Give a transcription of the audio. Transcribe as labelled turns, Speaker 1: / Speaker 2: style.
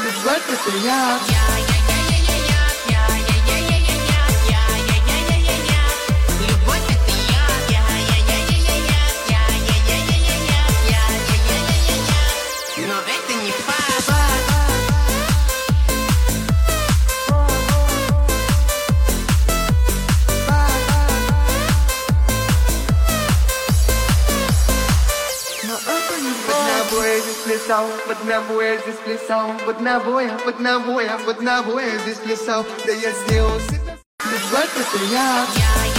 Speaker 1: Любовь это я. В одного я здесь плясал, в одного я здесь плясал. Да я сделал себя. Любовь это я.